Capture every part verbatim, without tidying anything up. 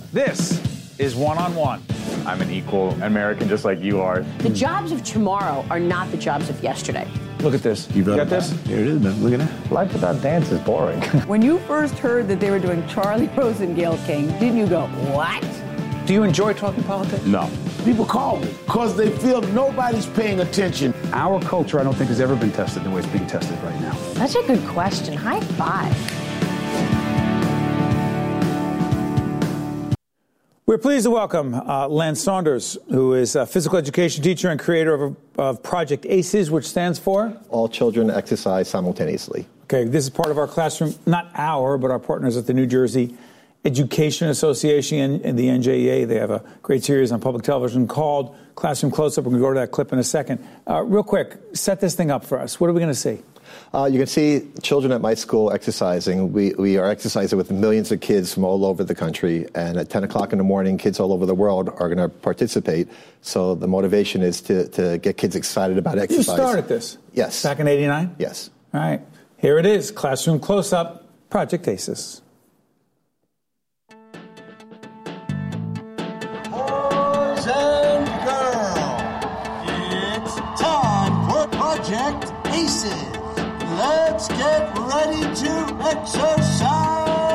This is One-on-One. I'm an equal American just like you are. The jobs of tomorrow are not the jobs of yesterday. Look at this. You got this? Here it is, man. Look at that. Life without dance is boring. When you first heard that they were doing Charlie Rose and Gayle King, didn't you go, what? Do you enjoy talking politics? No. People call me because they feel nobody's paying attention. Our culture, I don't think, has ever been tested the way it's being tested right now. That's a good question. High five. We're pleased to welcome uh, Len Saunders, who is a physical education teacher and creator of, of Project ACES, which stands for? All children exercise simultaneously. Okay, this is part of our classroom, not our, but our partners at the New Jersey Education Association and the N J E A. They have a great series on public television called Classroom Close-Up. We're going to go to that clip in a second. Uh, real quick, set this thing up for us. What are we going to see? Uh, you can see children at my school exercising. We, we are exercising with millions of kids from all over the country. And at ten o'clock in the morning, kids all over the world are going to participate. So the motivation is to, to get kids excited about exercise. You started this? Yes. Back in eighty-nine? Yes. All right. Here it is, Classroom Close-Up, Project ACES. Boys and girls, it's time for Project ACES. Let's get ready to exercise!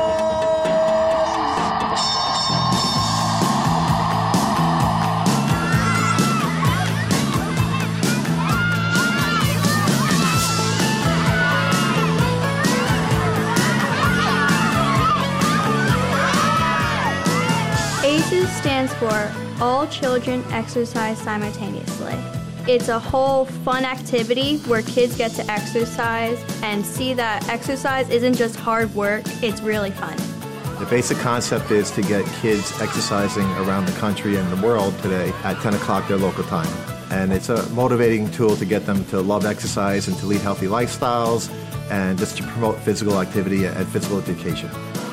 ACES stands for All Children Exercise Simultaneously. It's a whole fun activity where kids get to exercise and see that exercise isn't just hard work, it's really fun. The basic concept is to get kids exercising around the country and the world today at ten o'clock their local time. And it's a motivating tool to get them to love exercise and to lead healthy lifestyles and just to promote physical activity and physical education.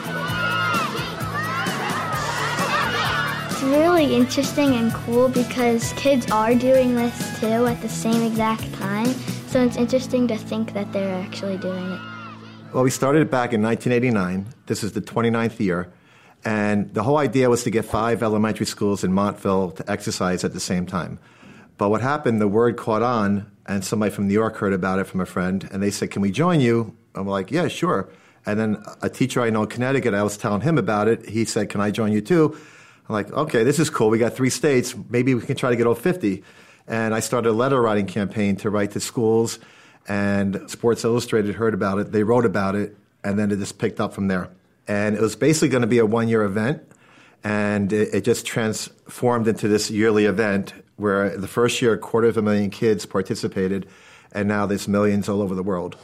It's really interesting and cool because kids are doing this too at the same exact time. So it's interesting to think that they're actually doing it. Well, we started it back in nineteen eighty-nine. This is the twenty-ninth year. And the whole idea was to get five elementary schools in Montville to exercise at the same time. But what happened, the word caught on, and somebody from New York heard about it from a friend, and they said, can we join you? I'm like, yeah, sure. And then a teacher I know in Connecticut, I was telling him about it. He said, can I join you too? I'm like, okay, this is cool. We got three states. Maybe we can try to get all fifty. And I started a letter writing campaign to write to schools. And Sports Illustrated heard about it. They wrote about it. And then it just picked up from there. And it was basically going to be a one-year event. And it, it just transformed into this yearly event where the first year, a quarter of a million kids participated. And now there's millions all over the world.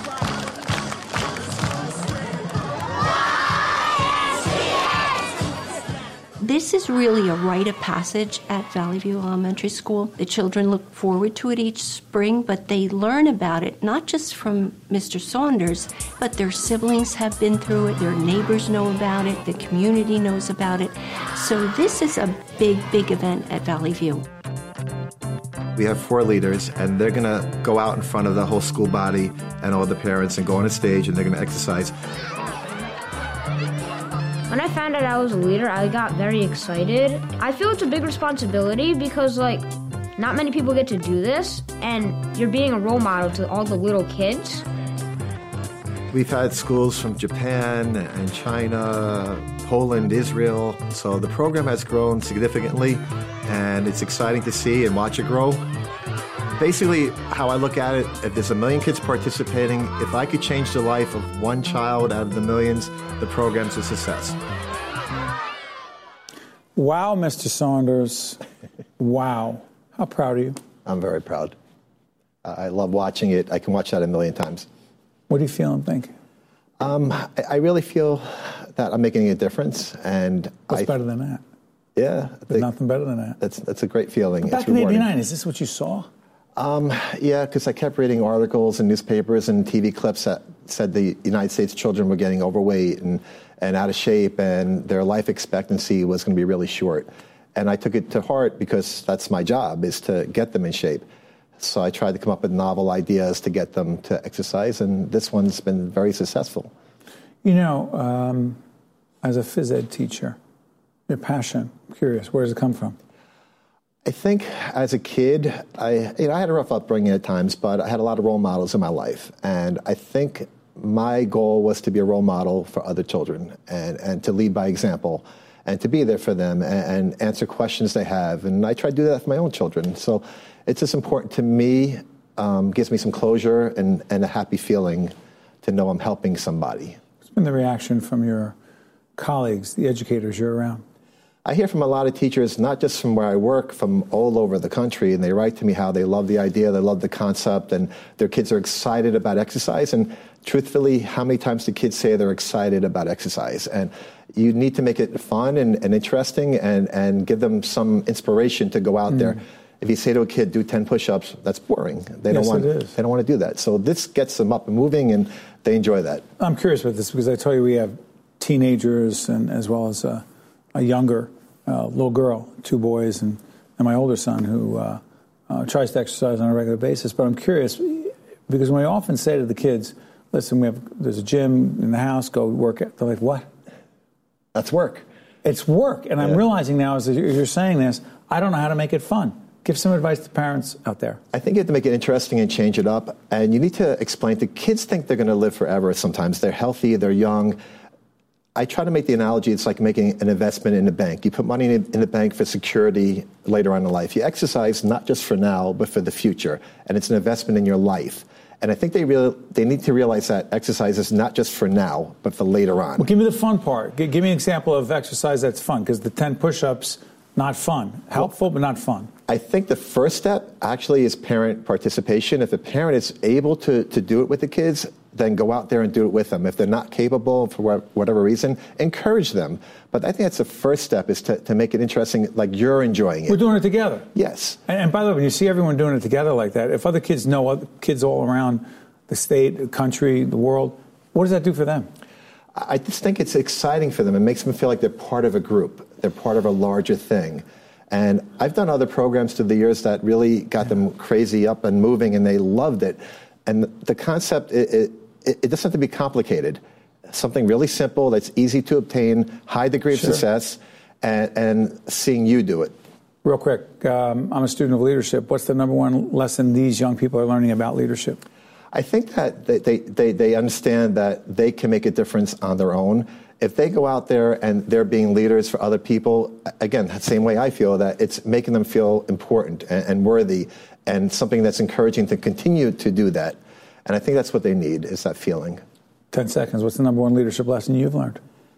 This is really a rite of passage at Valley View Elementary School. The children look forward to it each spring, but they learn about it not just from Mister Saunders, but their siblings have been through it, their neighbors know about it, the community knows about it. So this is a big, big event at Valley View. We have four leaders, and they're going to go out in front of the whole school body and all the parents and go on a stage, and they're going to exercise. When I found out I was a leader, I got very excited. I feel it's a big responsibility because, like, not many people get to do this, and you're being a role model to all the little kids. We've had schools from Japan and China, Poland, Israel, so the program has grown significantly, and it's exciting to see and watch it grow. Basically, how I look at it, if there's a million kids participating, if I could change the life of one child out of the millions, the program's a success. Wow, Mister Saunders. Wow. How proud are you? I'm very proud. I love watching it. I can watch that a million times. What do you feel and think? Um, I, I really feel that I'm making a difference. And What's I, better than that? Yeah. There's nothing better than that. That's, that's a great feeling. But back it's in rewarding. eighty-nine, is this what you saw? Um, yeah, because I kept reading articles and newspapers and T V clips that said the United States children were getting overweight and, and out of shape, and their life expectancy was going to be really short. And I took it to heart because that's my job, is to get them in shape. So I tried to come up with novel ideas to get them to exercise, and this one's been very successful. You know, um, as a phys ed teacher, Your passion. I'm curious. Where does it come from? I think as a kid, I you know I had a rough upbringing at times, but I had a lot of role models in my life, and I think my goal was to be a role model for other children and, and to lead by example and to be there for them and, and answer questions they have. And I try to do that for my own children. So it's just important to me, um, gives me some closure and, and a happy feeling to know I'm helping somebody. What's been the reaction from your colleagues, the educators you're around? I hear from a lot of teachers, not just from where I work, from all over the country, and they write to me how they love the idea, they love the concept, and their kids are excited about exercise. And truthfully, how many times do kids say they're excited about exercise? And you need to make it fun and, and interesting and, and give them some inspiration to go out mm. there. If you say to a kid, do ten push-ups, that's boring. They yes, don't want. It is. They don't want to do that. So this gets them up and moving, and they enjoy that. I'm curious about this because I tell you we have teenagers and as well as a, a younger uh, little girl, two boys, and, and my older son who uh, uh, tries to exercise on a regular basis. But I'm curious because when we often say to the kids, listen, we have there's a gym in the house, go work out. They're like, what? That's work. It's work. And yeah. I'm realizing now as you're saying this, I don't know how to make it fun. Give some advice to parents out there. I think you have to make it interesting and change it up. And you need to explain to kids think they're going to live forever sometimes. They're healthy, they're young. I try to make the analogy, it's like making an investment in a bank. You put money in the bank for security later on in life. You exercise not just for now, but for the future. And it's an investment in your life. And I think they real, they need to realize that exercise is not just for now, but for later on. Well, give me the fun part. G- give me an example of exercise that's fun, because the ten push-ups, not fun. Helpful, well, but not fun. I think the first step actually is parent participation. If a parent is able to, to do it with the kids, then go out there and do it with them. If they're not capable for whatever reason, encourage them. But I think that's the first step, is to, to make it interesting, like you're enjoying it. We're doing it together. Yes. And, and by the way, when you see everyone doing it together like that, if other kids know other kids all around the state, the country, the world, what does that do for them? I just think it's exciting for them. It makes them feel like they're part of a group. They're part of a larger thing. And I've done other programs through the years that really got them crazy up and moving, and they loved it. And the concept, it, it, it doesn't have to be complicated. Something really simple that's easy to obtain, high degree of Sure. success, and, and seeing you do it. Real quick, um, I'm a student of leadership. What's the number one lesson these young people are learning about leadership? I think that they, they, they, they understand that they can make a difference on their own. If they go out there and they're being leaders for other people, again, the same way I feel, that it's making them feel important and, and worthy, and something that's encouraging to continue to do that. And I think that's what they need, is that feeling. Ten seconds. What's the number one leadership lesson you've learned?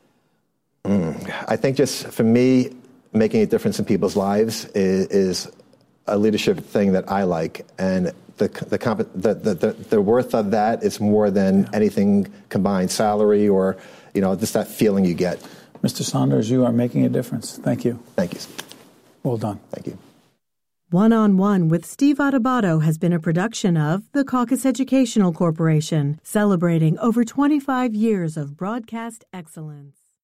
Mm. I think just for me, making a difference in people's lives is, is a leadership thing that I like. And the the, comp- the, the, the, the worth of that is more than anything combined, salary or, you know, just that feeling you get. Mister Saunders, you are making a difference. Thank you. Thank you. Well done. Thank you. One-on-One with Steve Adubato has been a production of the Caucus Educational Corporation, celebrating over twenty-five years of broadcast excellence.